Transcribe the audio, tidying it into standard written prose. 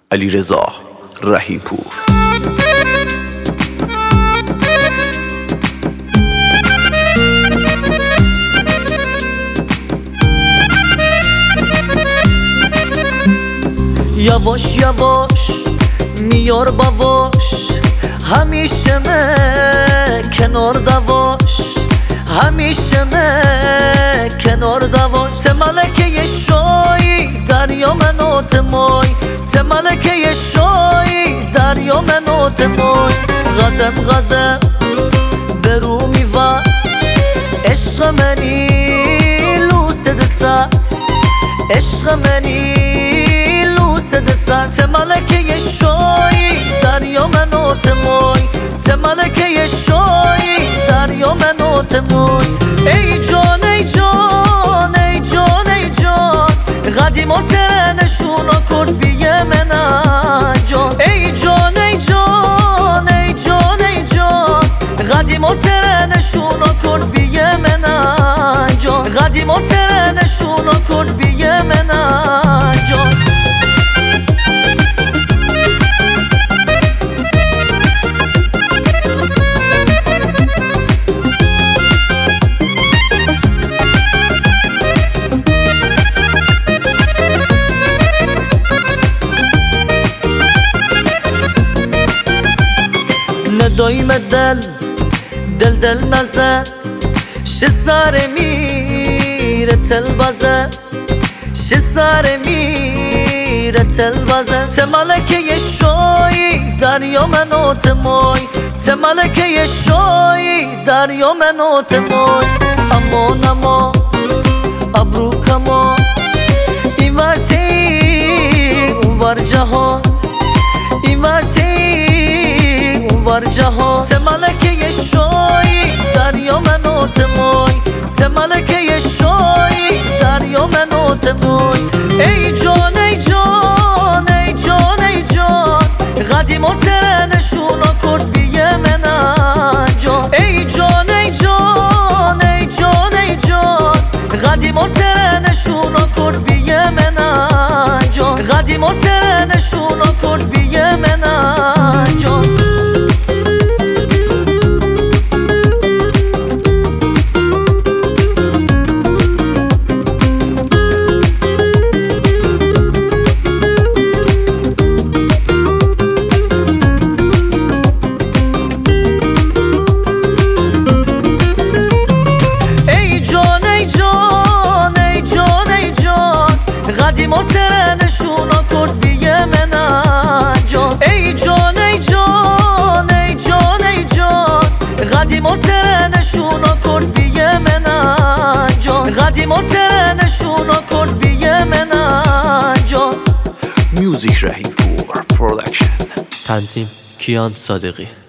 علیرضا رحیم‌پور. یواش یواش میار باواش، همیشه کنار دواش، همیشه کنار دواش. ته ملکه شایی دریا منو تمای، ته ملکه شایی دریا منو تمای. قدم قدم برو میوه عشق منی لوسدتا، عشق منی لوسدتا. ته ملکه شایی دریا منو تمای، ته ملکه شایی دریا منو تمای. ای جان ای جان ای جان ای جان، قدیما ترنشونا کرد بیه من جان. ای جان ای جان ای جان ای جان، قدیما ترنشونا کرد بیه من جان، قدیما ترنشونا کرد بیه من جان. ندایم دل دل دل مزه، شه سر میره تل بازه، شه سر میره تل بازه. ته ملکه شایی دریا منو تمای، ته ملکه شایی دریا منو تمای. امان اما ابرو کما این ورتی اون ور جهان، این ورتی ور جهان. ته ملکه شایی دریا منو تمای، ته ملکه شایی دریا منو تمای. ای جان ای جان ای جان ای جان، قدیما ترنشونا کرد بیه من جان. ای جان ای جان ای جان ای جان، قدیما ترنشونا کرد بیه من جان، قدیما ترنشونا کرد بیه من جان. قدیما ترنشونا کرد بیه من جان. ای جان ای جان ای جان ای جان، قدیما ترنشونا کرد بیه من جان، قدیما ترنشونا کرد بیه من جان. میوزیک رحیم‌پور پروداکشن. تنظیم کیان صادقی.